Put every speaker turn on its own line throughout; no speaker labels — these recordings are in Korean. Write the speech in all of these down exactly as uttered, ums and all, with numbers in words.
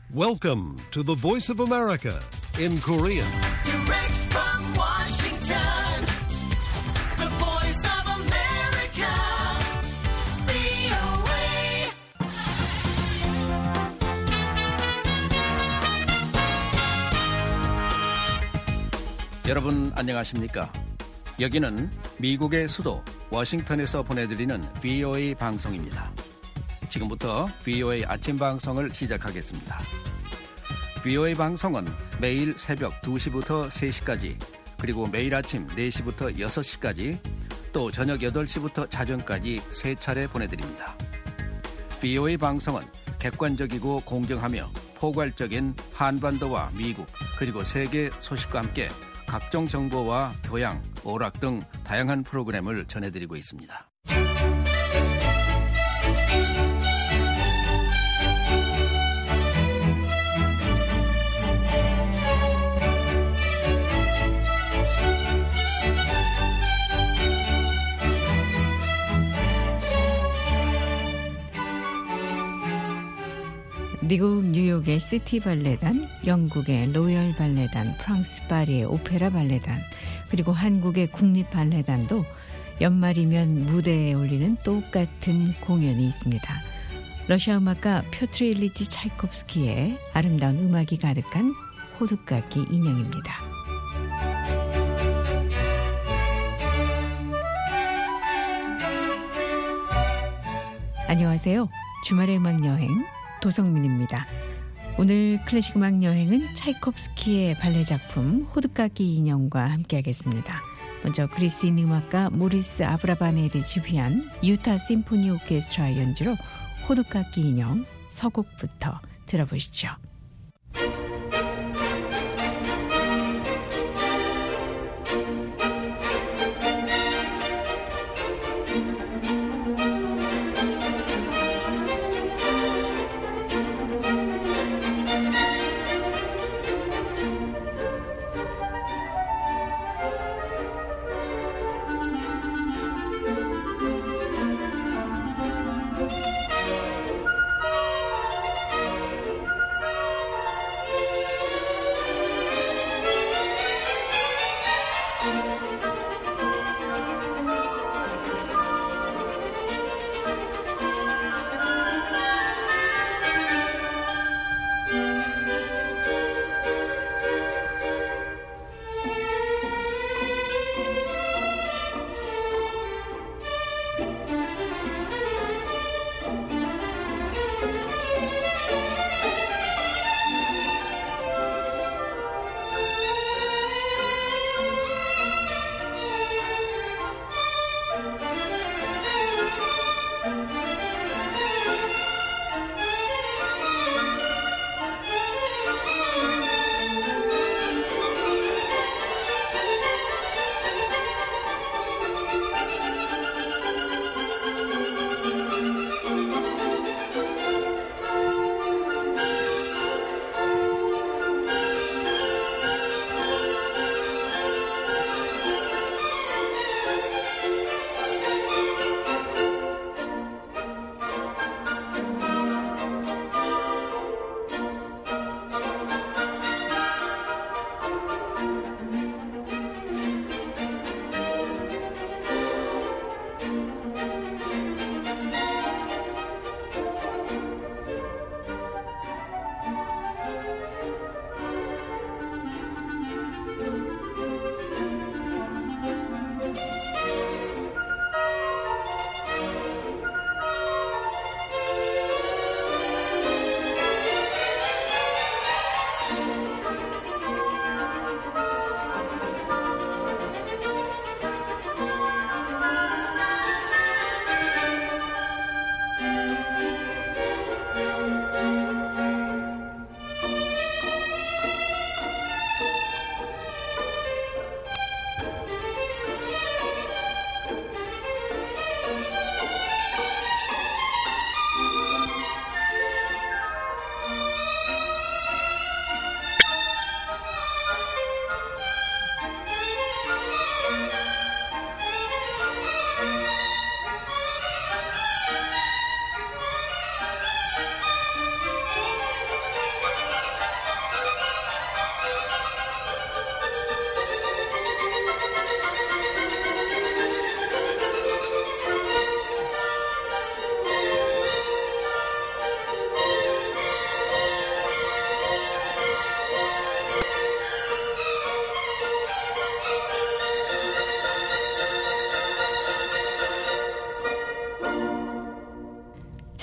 Welcome to the Voice of America in Korean.
Direct from Washington, the Voice of America, 브이오에이.
여러분 안녕하십니까? 여기는 미국의 수도 워싱턴에서 보내드리는 브이오에이 방송입니다. 지금부터 브이오에이 아침 방송을 시작하겠습니다. 브이오에이 방송은 매일 새벽 두 시부터 세 시까지, 그리고 매일 아침 네 시부터 여섯 시까지, 또 저녁 여덟 시부터 자정까지 세 차례 보내드립니다. 브이오에이 방송은 객관적이고 공정하며 포괄적인 한반도와 미국 그리고 세계 소식과 함께 각종 정보와 교양, 오락 등 다양한 프로그램을 전해드리고 있습니다.
미국 뉴욕의 시티 발레단, 영국의 로열 발레단, 프랑스 파리의 오페라 발레단, 그리고 한국의 국립 발레단도 연말이면 무대에 올리는 똑같은 공연이 있습니다. 러시아 음악가 표트르 일리치 차이콥스키의 아름다운 음악이 가득한 호두깎이 인형입니다. 안녕하세요. 주말의 음악 여행 도성민입니다. 오늘 클래식 음악 여행은 차이콥스키의 발레 작품 호두깎이 인형과 함께하겠습니다. 먼저 그리스인 음악가 모리스 아브라바넬이 지휘한 유타 심포니 오케스트라 연주로 호두깎이 인형 서곡부터 들어보시죠.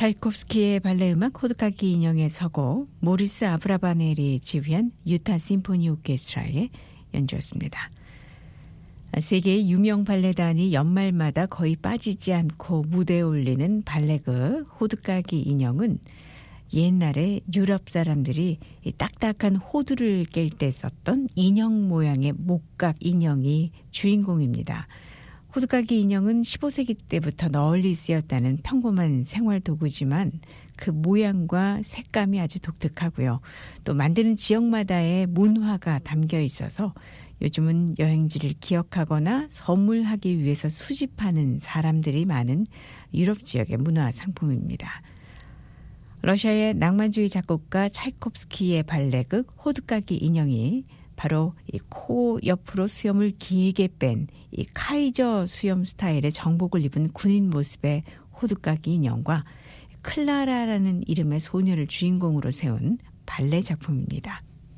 차이콥스키의 발레 음악 호두까기 인형의 서곡 모리스 아브라바넬이 지휘한 유타 심포니 오케스트라의 연주였습니다. 세계의 유명 발레단이 연말마다 거의 빠지지 않고 무대에 올리는 발레극 호두까기 인형은 옛날에 유럽 사람들이 이 딱딱한 호두를 깰 때 썼던 인형 모양의 목각 인형이 주인공입니다. 호두까기 인형은 십오 세기 때부터 널리 쓰였다는 평범한 생활 도구지만 그 모양과 색감이 아주 독특하고요. 또 만드는 지역마다의 문화가 담겨 있어서 요즘은 여행지를 기억하거나 선물하기 위해서 수집하는 사람들이 많은 유럽 지역의 문화 상품입니다. 러시아의 낭만주의 작곡가 차이콥스키의 발레극 호두까기 인형이 바로 이 코 옆으로 수염을 길게 뺀 이 카이저 수염 스타일의 정복을 입은 군인 모습의 호두까기 인형과 클라라라는 이름의 소녀를 주인공으로 세운 발레 작품입니다.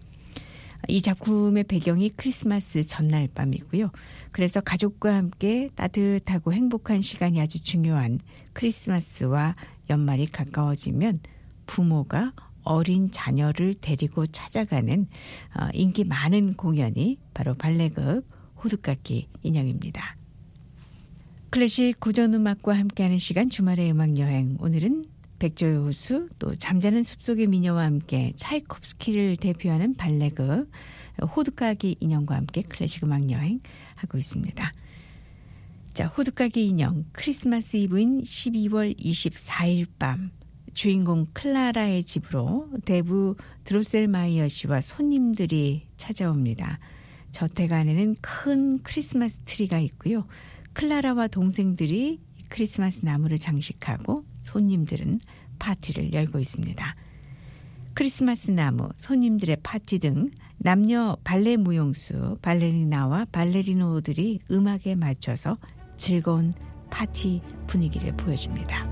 이 작품의 배경이 크리스마스 전날 밤이고요. 그래서 가족과 함께 따뜻하고 행복한 시간이 아주 중요한 크리스마스와 연말이 가까워지면 부모가 어린 자녀를 데리고 찾아가는 인기 많은 공연이 바로 발레극 호두까기 인형입니다. 클래식 고전음악과 함께하는 시간 주말의 음악여행. 오늘은 백조의 호수 또 잠자는 숲속의 미녀와 함께 차이콥스키를 대표하는 발레극 호두까기 인형과 함께 클래식 음악여행 하고 있습니다. 자, 호두까기 인형 크리스마스 이브인 십이월 이십사일 밤 주인공 클라라의 집으로 대부 드로셀마이어 씨와 손님들이 찾아옵니다. 저택 안에는 큰 크리스마스 트리가 있고요. 클라라와 동생들이 크리스마스 나무를 장식하고 손님들은 파티를 열고 있습니다. 크리스마스 나무, 손님들의 파티 등 남녀 발레 무용수, 발레리나와 발레리노들이 음악에 맞춰서 즐거운 파티 분위기를 보여줍니다.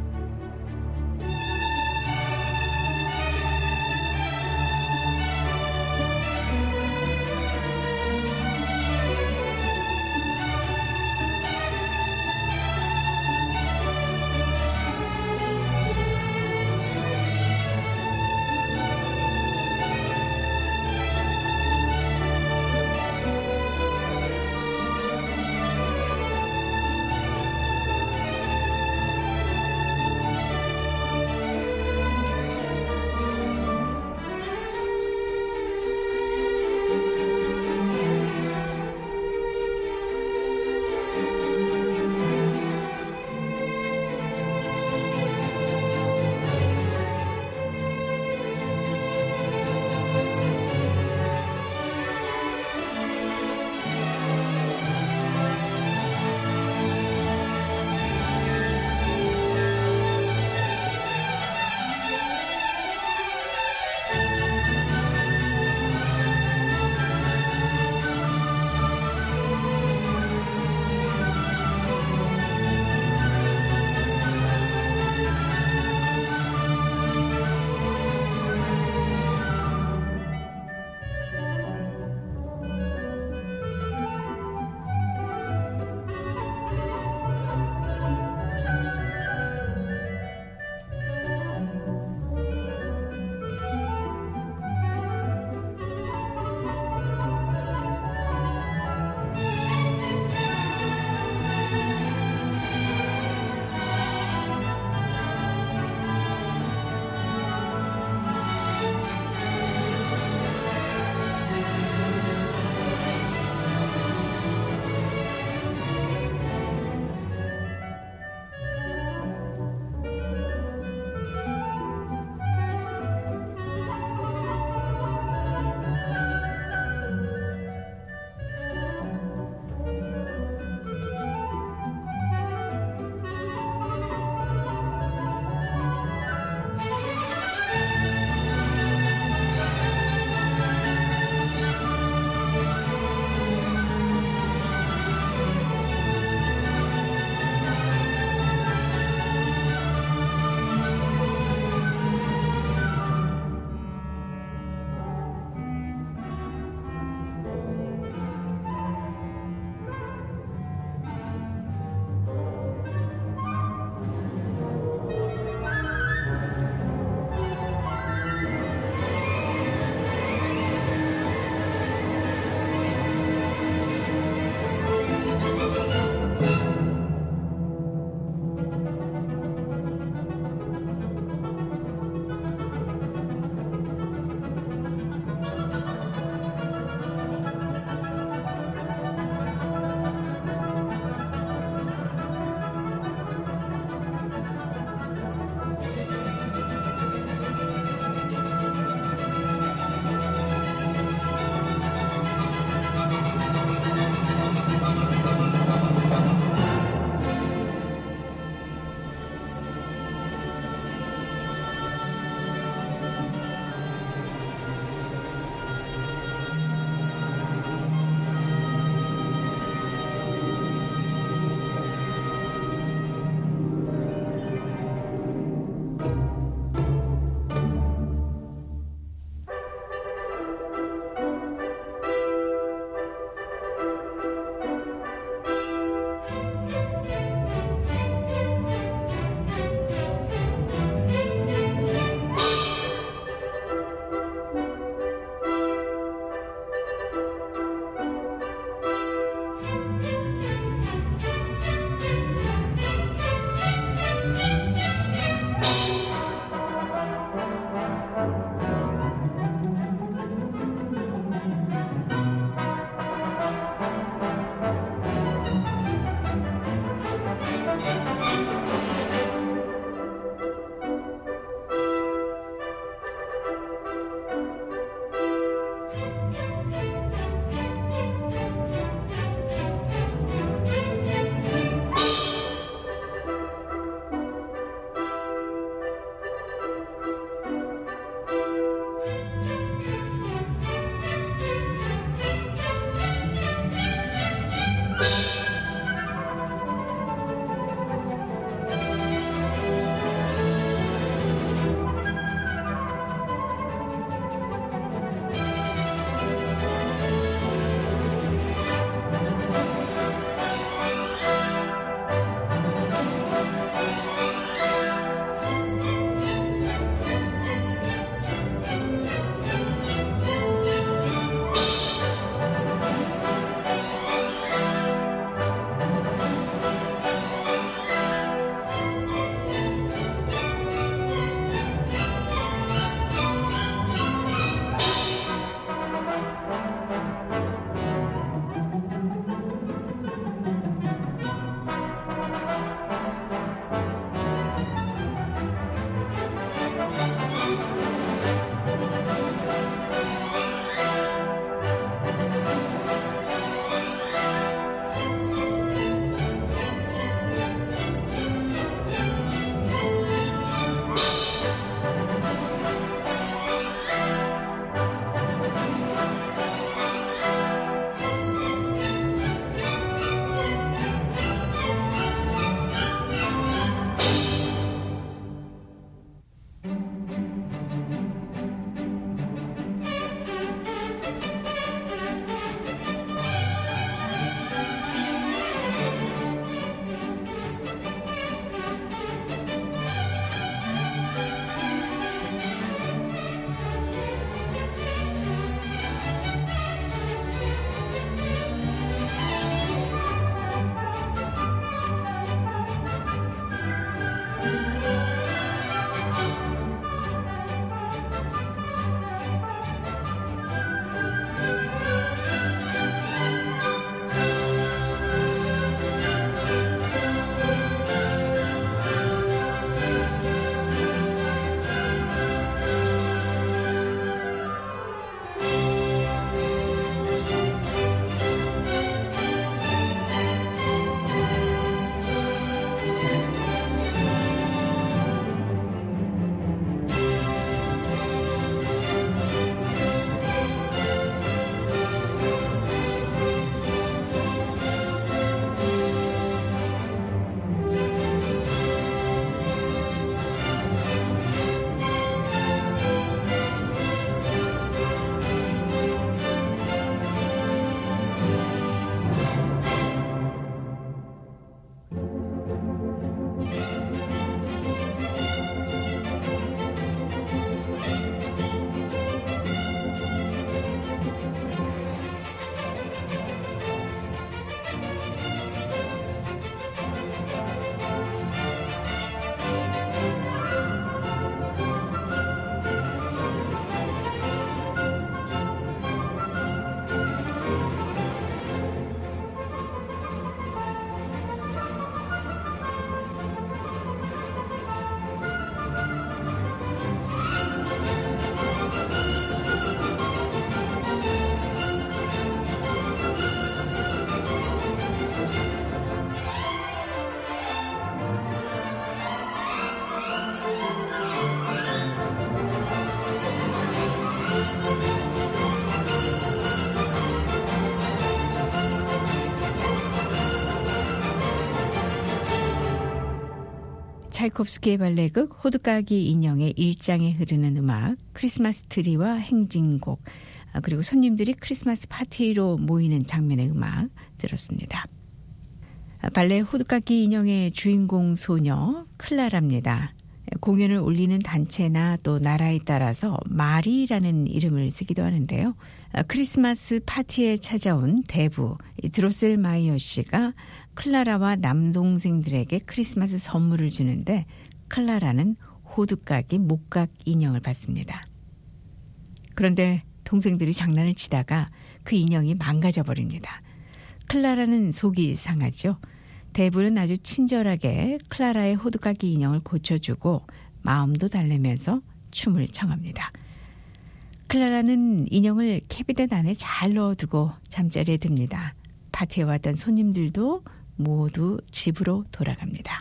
차이콥스키의 발레극 호두까기 인형의 일장에 흐르는 음악, 크리스마스 트리와 행진곡, 그리고 손님들이 크리스마스 파티로 모이는 장면의 음악 들었습니다. 발레 호두까기 인형의 주인공 소녀 클라라입니다. 공연을 올리는 단체나 또 나라에 따라서 마리라는 이름을 쓰기도 하는데요. 크리스마스 파티에 찾아온 대부 드로셀 마이어 씨가 클라라와 남동생들에게 크리스마스 선물을 주는데 클라라는 호두까기 목각 인형을 받습니다. 그런데 동생들이 장난을 치다가 그 인형이 망가져 버립니다. 클라라는 속이 상하죠. 대부는 아주 친절하게 클라라의 호두까기 인형을 고쳐주고 마음도 달래면서 춤을 청합니다. 클라라는 인형을 캐비넷 안에 잘 넣어두고 잠자리에 듭니다. 파티에 왔던 손님들도 모두 집으로 돌아갑니다.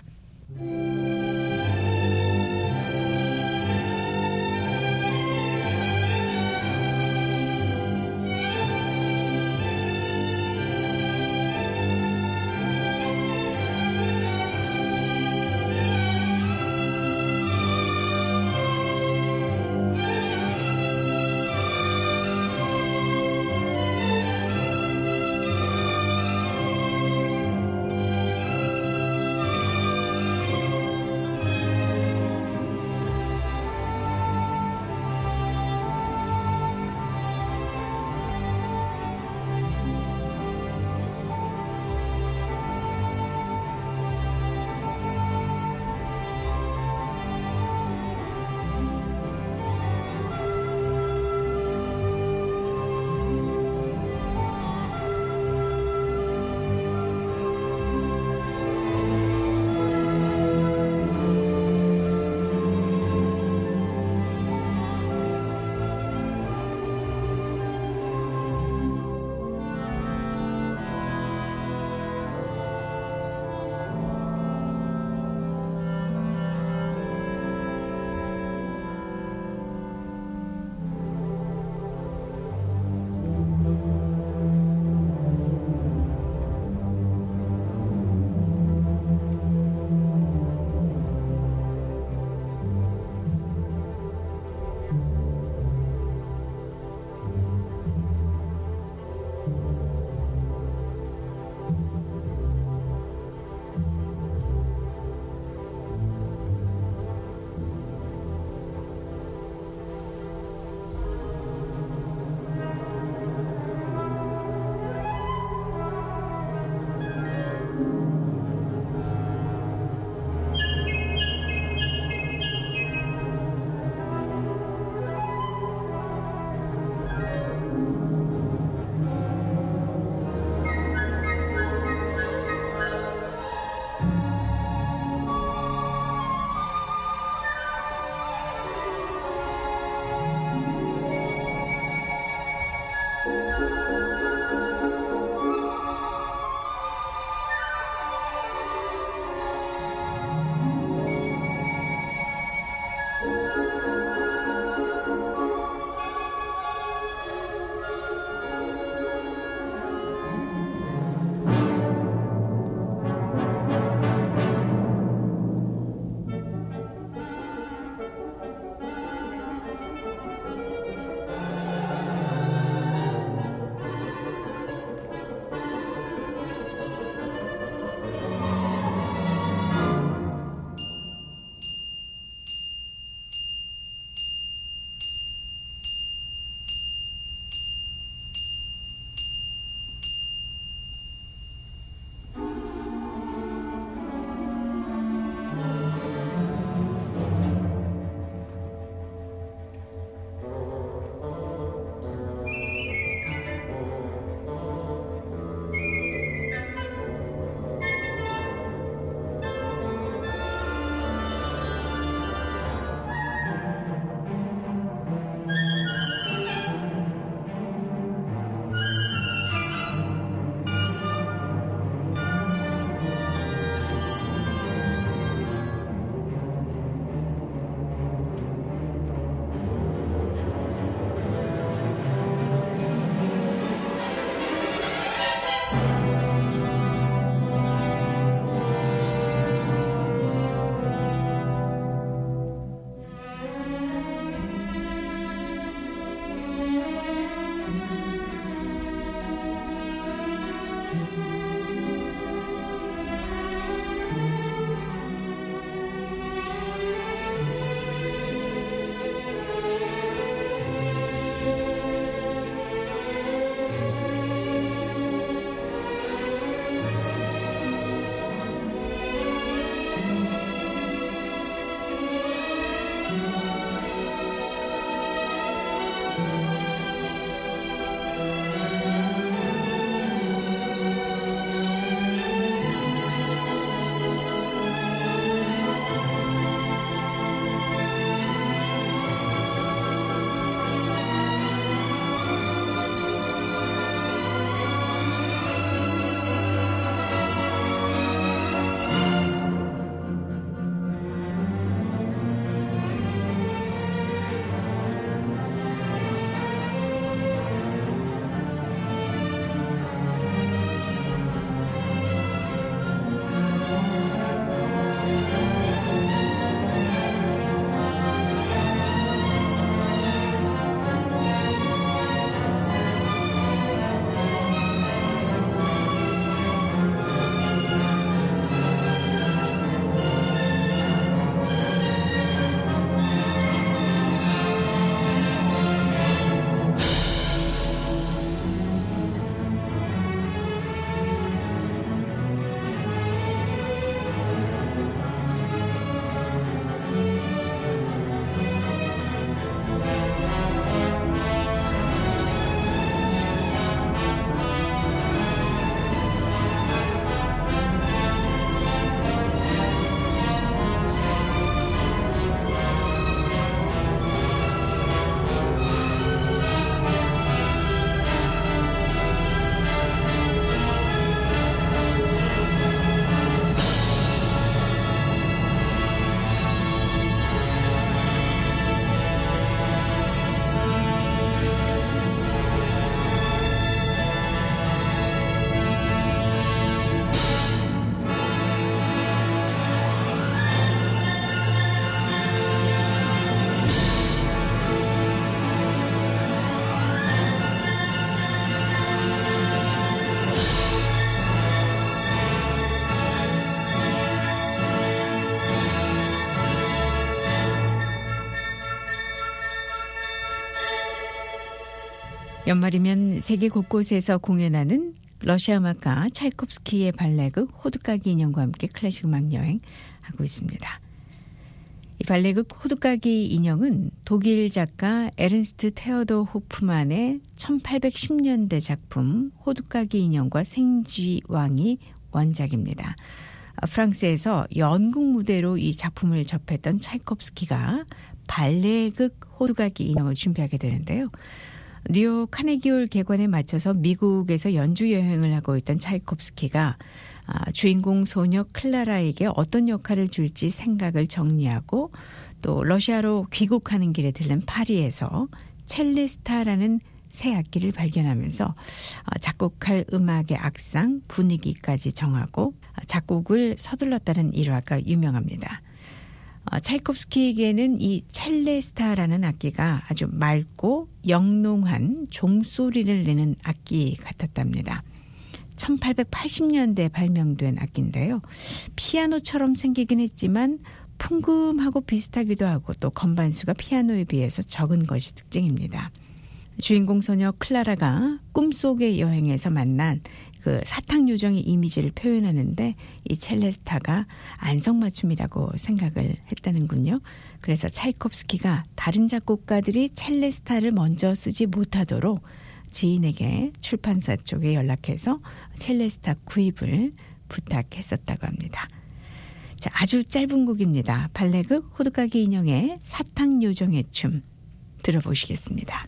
연말이면 세계 곳곳에서 공연하는 러시아 음악가 차이콥스키의 발레극 호두까기 인형과 함께 클래식 음악 여행하고 있습니다. 이 발레극 호두까기 인형은 독일 작가 에른스트 테오도 호프만의 천팔백십 년대 작품 호두까기 인형과 생쥐왕이 원작입니다. 프랑스에서 연극 무대로 이 작품을 접했던 차이콥스키가 발레극 호두까기 인형을 준비하게 되는데요. 뉴욕 카네기홀 개관에 맞춰서 미국에서 연주 여행을 하고 있던 차이콥스키가 주인공 소녀 클라라에게 어떤 역할을 줄지 생각을 정리하고 또 러시아로 귀국하는 길에 들른 파리에서 첼레스타라는 새 악기를 발견하면서 작곡할 음악의 악상, 분위기까지 정하고 작곡을 서둘렀다는 일화가 유명합니다. 차이콥스키에게는 이 첼레스타라는 악기가 아주 맑고 영롱한 종소리를 내는 악기 같았답니다. 천팔백팔십 년대에 발명된 악기인데요. 피아노처럼 생기긴 했지만 풍금하고 비슷하기도 하고 또 건반수가 피아노에 비해서 적은 것이 특징입니다. 주인공 소녀 클라라가 꿈속의 여행에서 만난 그 사탕 요정의 이미지를 표현하는데 이 첼레스타가 안성맞춤이라고 생각을 했다는군요. 그래서 차이콥스키가 다른 작곡가들이 첼레스타를 먼저 쓰지 못하도록 지인에게 출판사 쪽에 연락해서 첼레스타 구입을 부탁했었다고 합니다. 자, 아주 짧은 곡입니다. 발레극 호두까기 인형의 사탕 요정의 춤 들어보시겠습니다.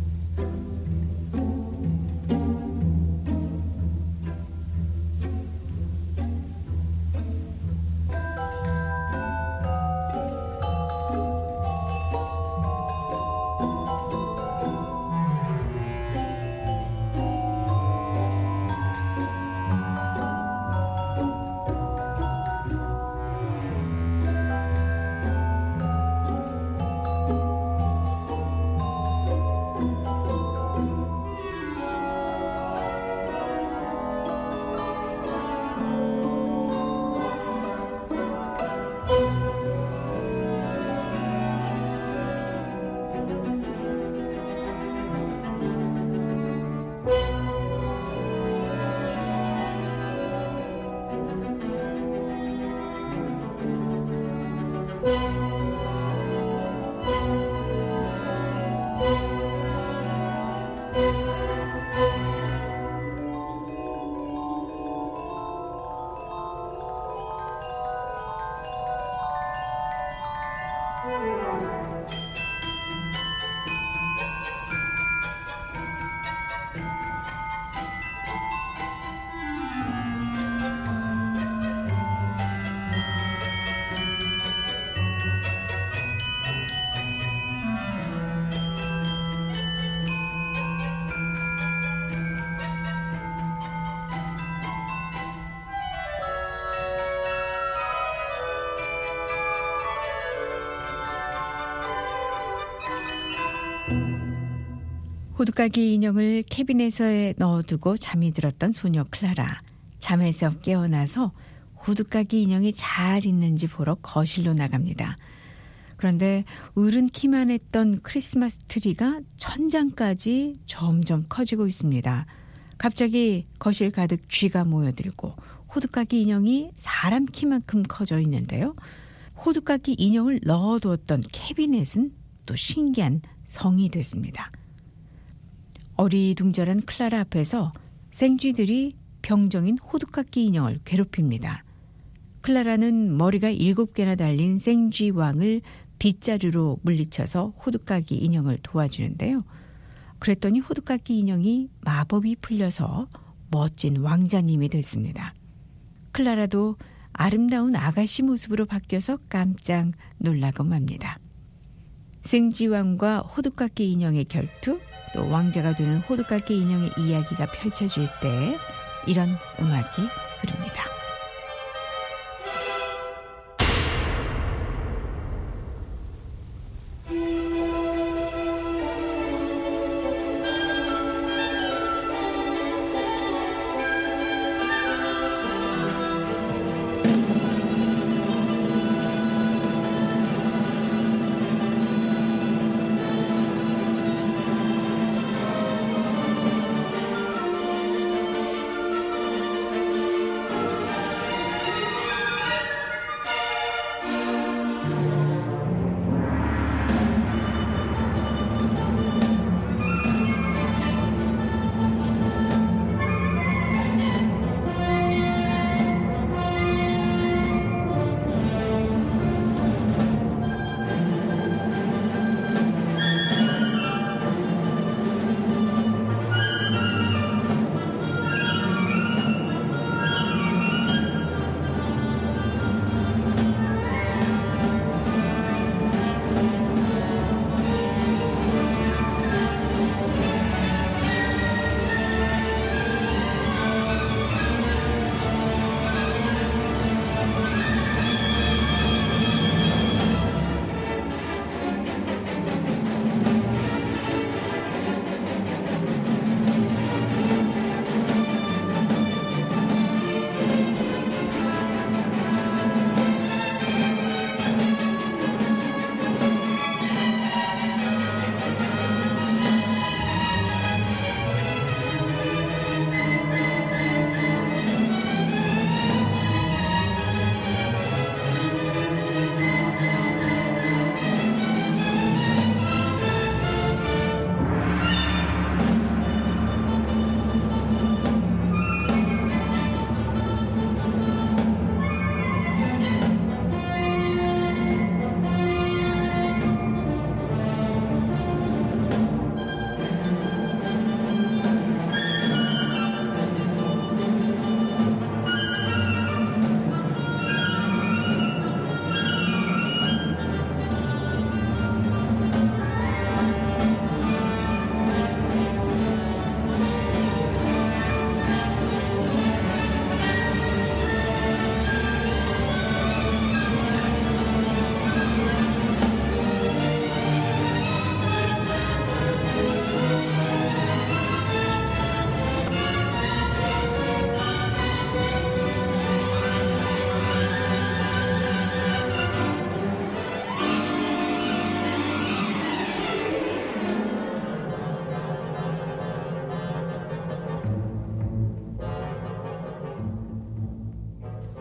호두까기 인형을 캐비넷에 넣어두고 잠이 들었던 소녀 클라라. 잠에서 깨어나서 호두까기 인형이 잘 있는지 보러 거실로 나갑니다. 그런데 으른 키만 했던 크리스마스 트리가 천장까지 점점 커지고 있습니다. 갑자기 거실 가득 쥐가 모여들고 호두까기 인형이 사람 키만큼 커져 있는데요. 호두까기 인형을 넣어두었던 캐비넷은 또 신기한 성이 됐습니다. 어리둥절한 클라라 앞에서 생쥐들이 병정인 호두까기 인형을 괴롭힙니다. 클라라는 머리가 일곱 개나 달린 생쥐왕을 빗자루로 물리쳐서 호두까기 인형을 도와주는데요. 그랬더니 호두까기 인형이 마법이 풀려서 멋진 왕자님이 됐습니다. 클라라도 아름다운 아가씨 모습으로 바뀌어서 깜짝 놀라고 맙니다. 생쥐왕과 호두까기 인형의 결투, 또 왕자가 되는 호두까기 인형의 이야기가 펼쳐질 때 이런 음악이 흐릅니다.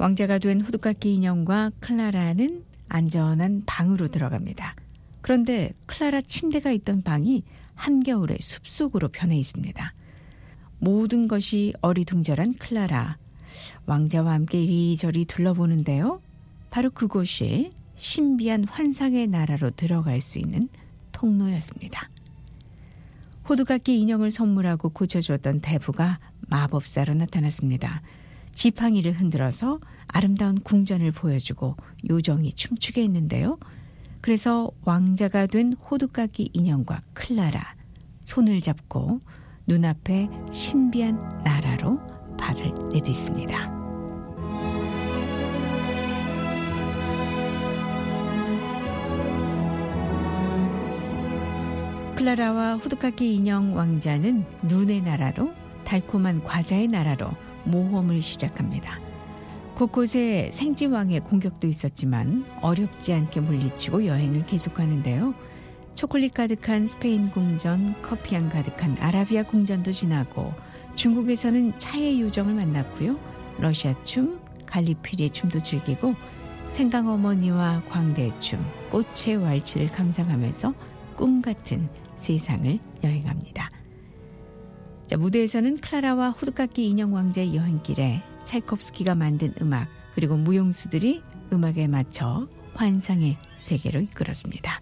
왕자가 된 호두깎이 인형과 클라라는 안전한 방으로 들어갑니다. 그런데 클라라 침대가 있던 방이 한겨울에 숲속으로 변해 있습니다. 모든 것이 어리둥절한 클라라. 왕자와 함께 이리저리 둘러보는데요. 바로 그곳이 신비한 환상의 나라로 들어갈 수 있는 통로였습니다. 호두깎이 인형을 선물하고 고쳐주었던 대부가 마법사로 나타났습니다. 지팡이를 흔들어서 아름다운 궁전을 보여주고 요정이 춤추게 했는데요. 그래서 왕자가 된 호두깎이 인형과 클라라 손을 잡고 눈앞에 신비한 나라로 발을 내딛습니다. 클라라와 호두깎이 인형 왕자는 눈의 나라로 달콤한 과자의 나라로 모험을 시작합니다. 곳곳에 생지왕의 공격도 있었지만 어렵지 않게 물리치고 여행을 계속하는데요. 초콜릿 가득한 스페인 궁전, 커피향 가득한 아라비아 궁전도 지나고 중국에서는 차의 요정을 만났고요. 러시아 춤, 갈리피리의 춤도 즐기고 생강 어머니와 광대의 춤, 꽃의 왈츠를 감상하면서 꿈같은 세상을 여행합니다. 자, 무대에서는 클라라와 호두깎이 인형 왕자의 여행길에 차이콥스키가 만든 음악 그리고 무용수들이 음악에 맞춰 환상의 세계로 이끌었습니다.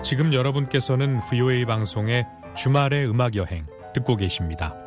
지금 여러분께서는 브이오에이 방송의 주말의 음악 여행 듣고 계십니다.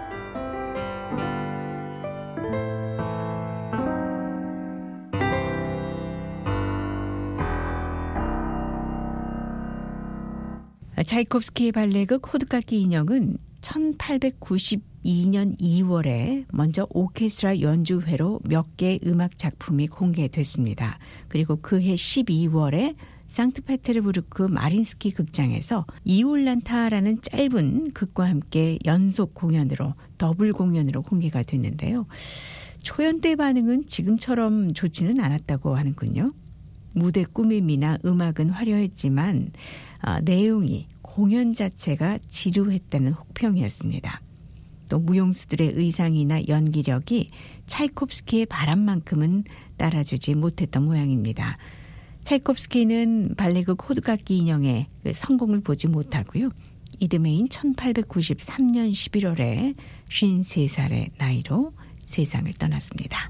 차이콥스키의 발레극 호드카키 인형은 천팔백구십이 년 이월에 먼저 오케스트라 연주회로 몇 개의 음악 작품이 공개됐습니다. 그리고 그해 십이월에 상트페테르부르크 마린스키 극장에서 이올란타라는 짧은 극과 함께 연속 공연으로 더블 공연으로 공개가 됐는데요. 초연 때 반응은 지금처럼 좋지는 않았다고 하는군요. 무대 꾸밈이나 음악은 화려했지만 아, 내용이 공연 자체가 지루했다는 혹평이었습니다. 또 무용수들의 의상이나 연기력이 차이콥스키의 바람만큼은 따라주지 못했던 모양입니다. 차이콥스키는 발레극 호드카키 인형의 성공을 보지 못하고요. 이듬해인 천팔백구십삼 년 십일월에 쉰세 살의 나이로 세상을 떠났습니다.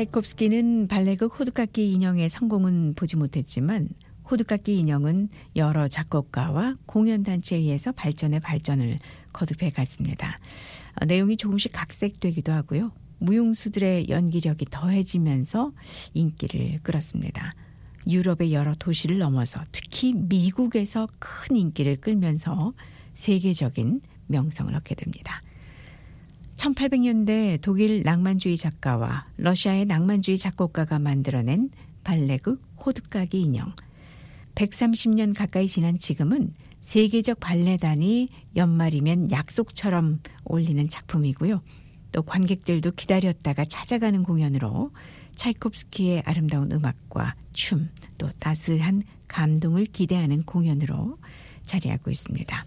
차이콥스키는 발레극 호두깎이 인형의 성공은 보지 못했지만 호두깎이 인형은 여러 작곡가와 공연단체에 의해서 발전에 발전을 거듭해 갔습니다. 내용이 조금씩 각색되기도 하고요. 무용수들의 연기력이 더해지면서 인기를 끌었습니다. 유럽의 여러 도시를 넘어서 특히 미국에서 큰 인기를 끌면서 세계적인 명성을 얻게 됩니다. 천팔백 년대 독일 낭만주의 작가와 러시아의 낭만주의 작곡가가 만들어낸 발레극 호두까기 인형. 백삼십 년 가까이 지난 지금은 세계적 발레단이 연말이면 약속처럼 올리는 작품이고요. 또 관객들도 기다렸다가 찾아가는 공연으로 차이콥스키의 아름다운 음악과 춤, 또 따스한 감동을 기대하는 공연으로 자리하고 있습니다.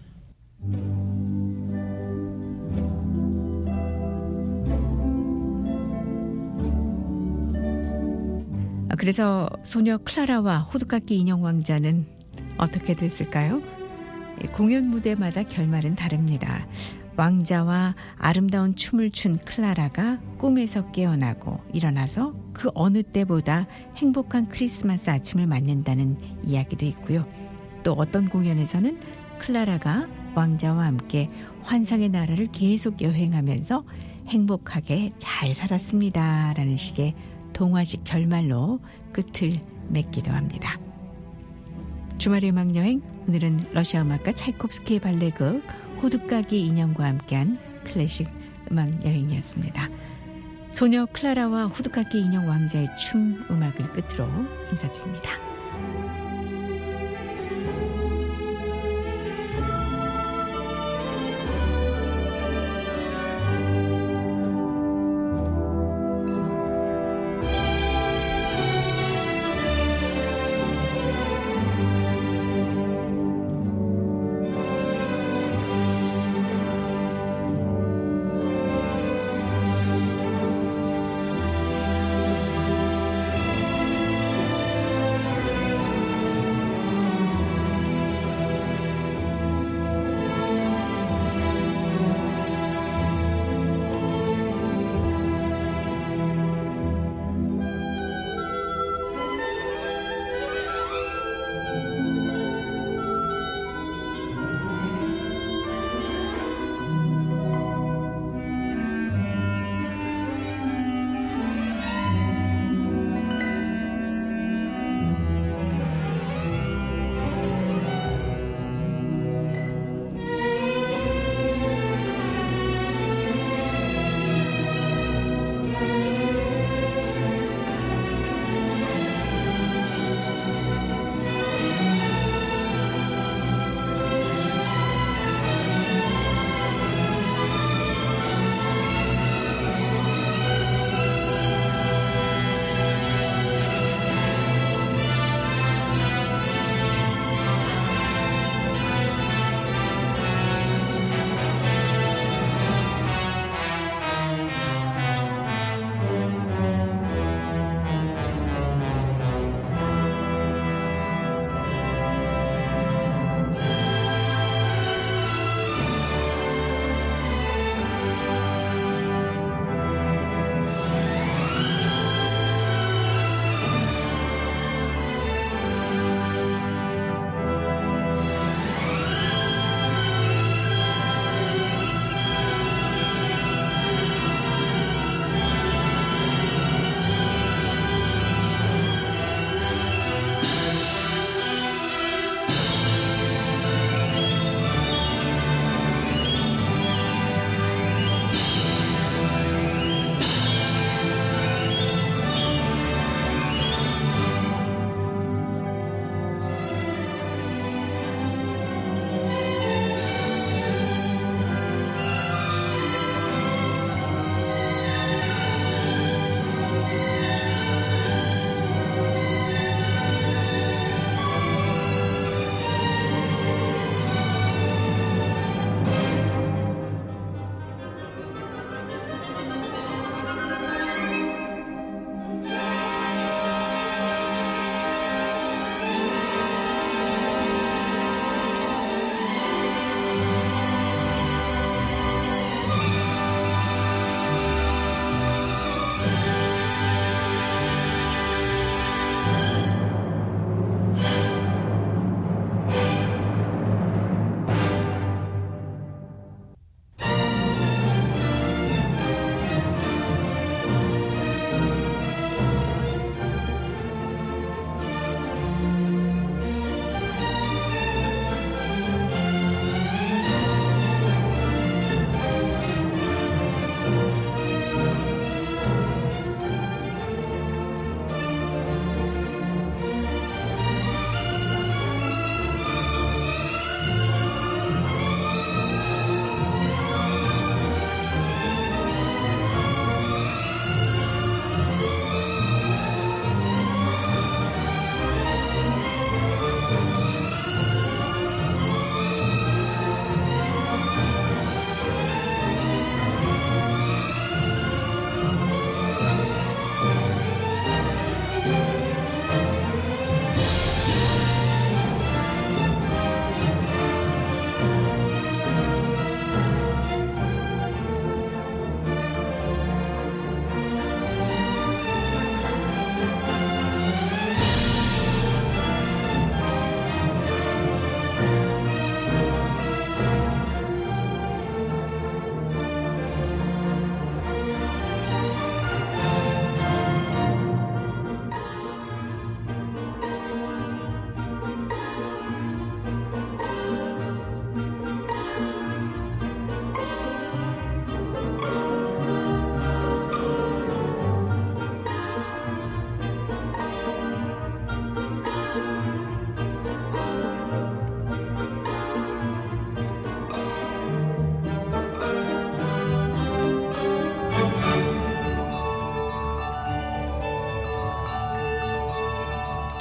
그래서 소녀 클라라와 호두깎이 인형 왕자는 어떻게 됐을까요? 공연 무대마다 결말은 다릅니다. 왕자와 아름다운 춤을 춘 클라라가 꿈에서 깨어나고 일어나서 그 어느 때보다 행복한 크리스마스 아침을 맞는다는 이야기도 있고요. 또 어떤 공연에서는 클라라가 왕자와 함께 환상의 나라를 계속 여행하면서 행복하게 잘 살았습니다 라는 식의 동화식 결말로 끝을 맺기도 합니다. 주말의 음악여행, 오늘은 러시아 음악가 차이콥스키의 발레극 호두까기 인형과 함께한 클래식 음악여행이었습니다. 소녀 클라라와 호두까기 인형 왕자의 춤 음악을 끝으로 인사드립니다.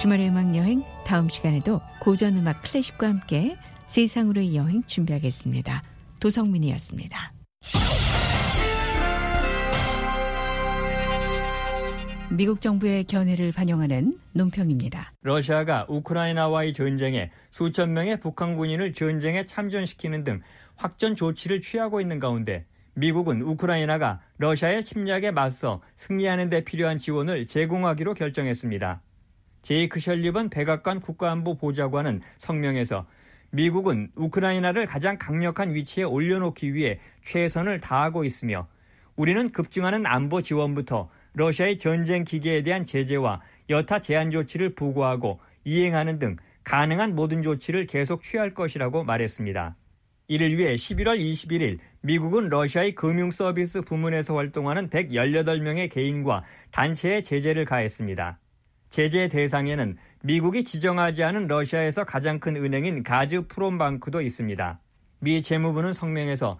주말의 음악 여행 다음 시간에도 고전 음악 클래식과 함께 세상으로의 여행 준비하겠습니다. 도성민이었습니다. 미국 정부의 견해를 반영하는 논평입니다.
러시아가 우크라이나와의 전쟁에 수천 명의 북한 군인을 전쟁에 참전시키는 등 확전 조치를 취하고 있는 가운데 미국은 우크라이나가 러시아의 침략에 맞서 승리하는 데 필요한 지원을 제공하기로 결정했습니다. 제이크 셜리번 백악관 국가안보 보좌관은 성명에서 미국은 우크라이나를 가장 강력한 위치에 올려놓기 위해 최선을 다하고 있으며 우리는 급증하는 안보 지원부터 러시아의 전쟁 기계에 대한 제재와 여타 제한 조치를 부과하고 이행하는 등 가능한 모든 조치를 계속 취할 것이라고 말했습니다. 이를 위해 십일월 이십일일 미국은 러시아의 금융 서비스 부문에서 활동하는 백십팔 명의 개인과 단체에 제재를 가했습니다. 제재 대상에는 미국이 지정하지 않은 러시아에서 가장 큰 은행인 가즈프롬방크도 있습니다. 미 재무부는 성명에서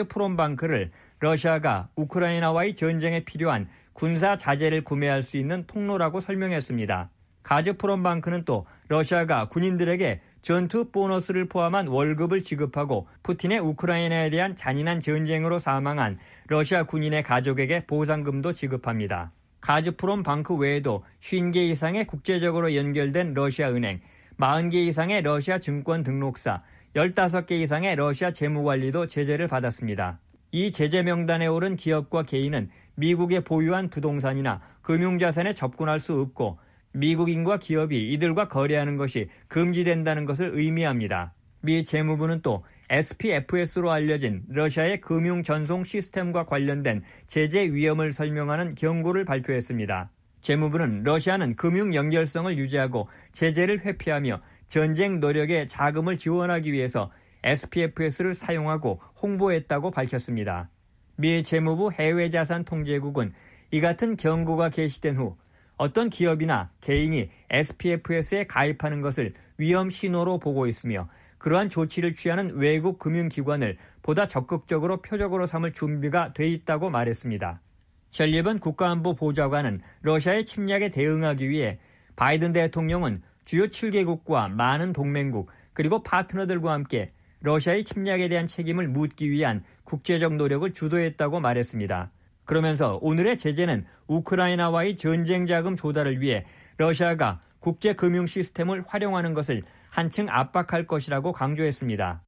가즈프롬방크를 러시아가 우크라이나와의 전쟁에 필요한 군사 자재를 구매할 수 있는 통로라고 설명했습니다. 가즈프롬방크는 또 러시아가 군인들에게 전투 보너스를 포함한 월급을 지급하고 푸틴의 우크라이나에 대한 잔인한 전쟁으로 사망한 러시아 군인의 가족에게 보상금도 지급합니다. 가즈프롬방크 외에도 오십 개 이상의 국제적으로 연결된 러시아 은행, 사십 개 이상의 러시아 증권 등록사, 십오 개 이상의 러시아 재무관리도 제재를 받았습니다. 이 제재 명단에 오른 기업과 개인은 미국에 보유한 부동산이나 금융자산에 접근할 수 없고 미국인과 기업이 이들과 거래하는 것이 금지된다는 것을 의미합니다. 미 재무부는 또 에스피에프에스로 알려진 러시아의 금융 전송 시스템과 관련된 제재 위험을 설명하는 경고를 발표했습니다. 재무부는 러시아는 금융 연결성을 유지하고 제재를 회피하며 전쟁 노력에 자금을 지원하기 위해서 에스피에프에스를 사용하고 홍보했다고 밝혔습니다. 미 재무부 해외자산통제국은 이 같은 경고가 게시된 후 어떤 기업이나 개인이 에스피에프에스에 가입하는 것을 위험 신호로 보고 있으며 그러한 조치를 취하는 외국 금융기관을 보다 적극적으로 표적으로 삼을 준비가 돼 있다고 말했습니다. 셜리번 국가안보 보좌관은 러시아의 침략에 대응하기 위해 바이든 대통령은 주요 칠 개국과 많은 동맹국 그리고 파트너들과 함께 러시아의 침략에 대한 책임을 묻기 위한 국제적 노력을 주도했다고 말했습니다. 그러면서 오늘의 제재는 우크라이나와의 전쟁 자금 조달을 위해 러시아가 국제 금융 시스템을 활용하는 것을 한층 압박할 것이라고 강조했습니다.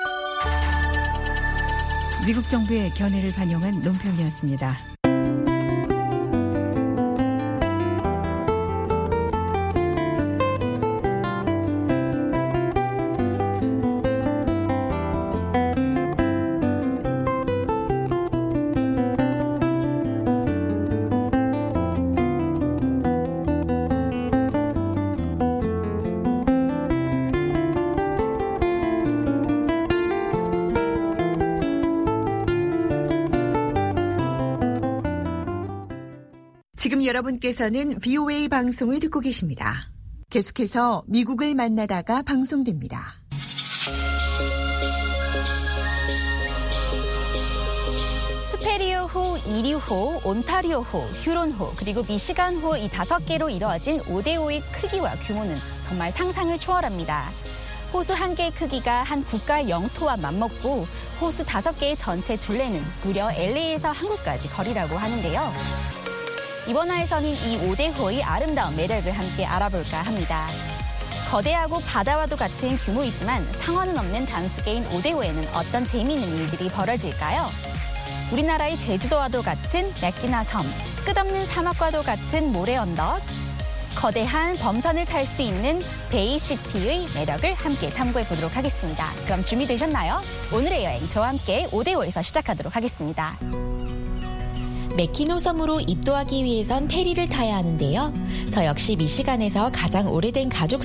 미국 정부의 견해를 반영한 논평이었습니다.
지금 여러분께서는 브이오에이 방송을 듣고 계십니다. 계속해서 미국을 만나다가 방송됩니다.
수페리오호, 이리호, 온타리오호, 휴론호, 그리고 미시간호 이 다섯 개로 이루어진 오 대 오의 크기와 규모는 정말 상상을 초월합니다. 호수 한 개의 크기가 한 국가의 영토와 맞먹고 호수 다섯 개의 전체 둘레는 무려 엘에이에서 한국까지 거리라고 하는데요. 이번 화에서는 이 오 대 호의 아름다운 매력을 함께 알아볼까 합니다. 거대하고 바다와도 같은 규모이지만 상어는 없는 단수계인 오 대 호에는 어떤 재미있는 일들이 벌어질까요? 우리나라의 제주도와도 같은 맥기나 섬, 끝없는 사막과도 같은 모래 언덕, 거대한 범선을 탈 수 있는 베이시티의 매력을 함께 탐구해 보도록 하겠습니다. 그럼 준비되셨나요? 오늘의 여행 저와 함께 오 대 호에서 시작하도록 하겠습니다.
맥키노 섬으로 입도하기 위해선 페리를 타야 하는데요. 저 역시 미시간에서 가장 오래된 가족